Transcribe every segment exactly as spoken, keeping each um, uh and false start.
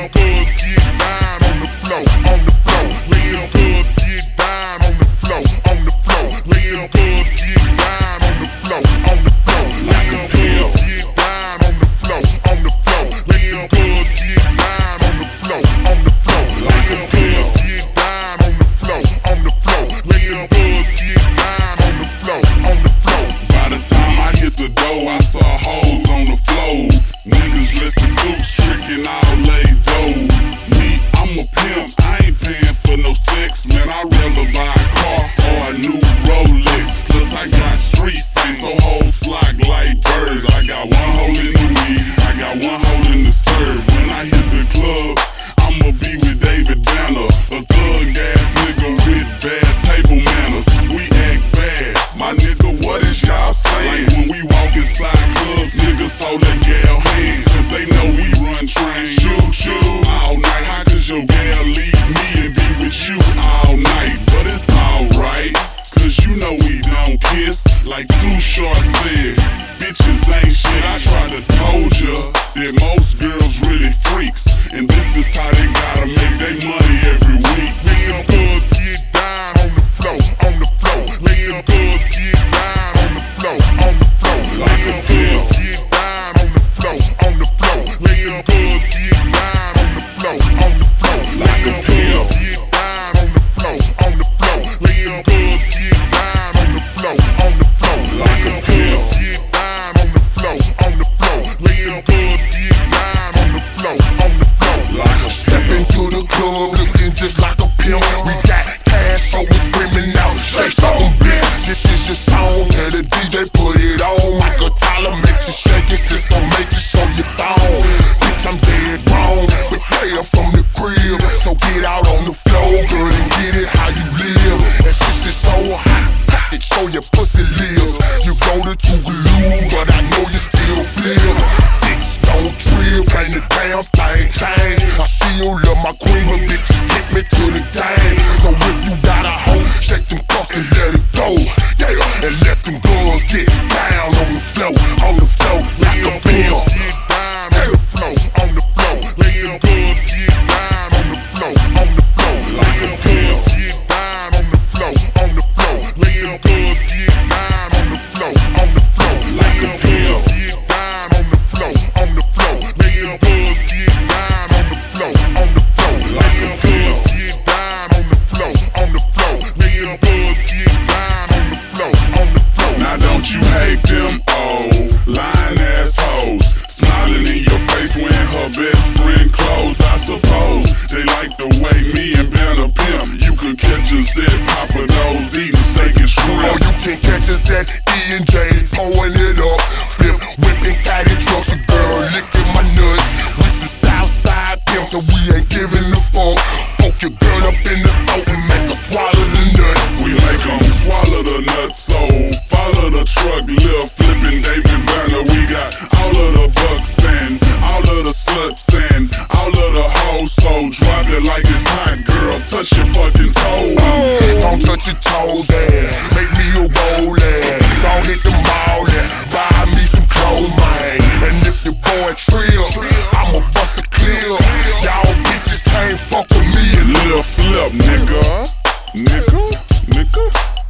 Little cuz get down on the floor, on the floor. Little cuz get down on the floor, on the floor. Little cuz get down on the floor, on the floor. Little cuz get down on the floor, on the floor. Little cuz get down on the floor, on the floor. Little cuz get down on the floor, on the floor. Little cuz get down on the floor, on the floor. By the time I hit the door, I saw hoes on the floor. Niggas dressed in suits, tricking all laid dough. Me, I'm a pimp, I ain't paying for no sex. Man, I'd rather buy a car or a new Rolex. Plus I got street fame, so hoes flock like birds. I got one hole in the weed, I got one hole in the serve. When I hit the club, I'ma be with David Banner, a thug ass nigga with bad table manners. We act bad, my nigga, what is y'all saying? Like when we walk inside clubs, niggas hold that gal hand, cause they know we run trains. Shoot, shoot, all night. How could your gal leave me and be with you all night? But it's alright, cause you know we don't kiss. Like Too Short said, bitches ain't shit. I tried to told ya that most girls really freaks, and this is how they gotta make their money every week. Little cuz get down on the floor, on the floor. Little cuz get down on the floor, on the floor. Little cuz get down on the floor, on the floor. Little cuz get down on the floor, on the floor. Little cuz get down on the floor, on the floor. Little cuz get down on the floor, on the floor. Little cuz get down on the floor, on the floor. Little cuz get down on the floor, on the floor. Like a Step into the club looking just like a pimp. We got cash, so we screaming out, say something, bitch. This is your song, tell the D J put it on. Michael Tyler makes you shake it, system makes you show your thong. Bitch, I'm dead wrong, but player from the crib. So get out on the floor, girl, and get it how you live. And this is so hot, it show your pussy lives. You go to Tougaloo, but I know you still feel. Bitch, don't trip, ain't the damn thing change. I still love my queen, but bitches hit me to the game. So if you got a hoe, shake them cuffs and let it go. Yeah, and let them girls get down on the floor, on the floor, like a pimp. Get down on the floor, on the floor. Little girls get down on the floor, on the floor. Like a pimp. Get down on the floor, on the floor. Little girls get down on the floor, on the floor. Like a pimp. Get down on the floor, on the floor. Little girls get down on the floor, on the floor. Like a pimp. Get down on the floor, on the floor. Little girls get down on the floor, on the floor. Now don't you hate them old lying assholes, smiling in your face when her best friend close? I suppose they like the way me and Ben a pimp. You can catch us at Papa Do's eating steak and shrimp. Oh, you can catch us at E and J's, pouring it up. Flip, whipping caddy trucks, a girl licking my nuts. We some Southside pimps, so we ain't giving a fuck. Poke your girl up in the throat and make her swallow the nut. We make 'em swallow the nuts, so follow the truck, lil' flipping David Banner. We got all of the bucks and all of the sluts and all of the hoes, so drop it like it's hot, girl, touch your fucking toes. Don't touch your toes, and make me a roll, and don't hit the mall, and buy me some clothes, man. And if your boy trill, I'ma bust a clear. Y'all bitches can't fuck with me and Lil' flip, nigga, nigga, nigga.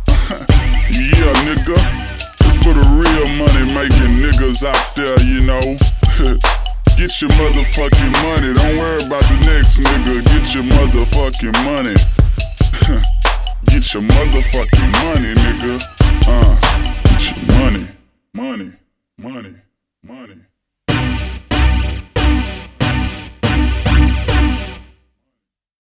Yeah, nigga. It's for the real money making niggas out there, you know. Get your motherfucking money. Don't worry about the next nigga. Get your motherfucking money. Get your motherfucking money.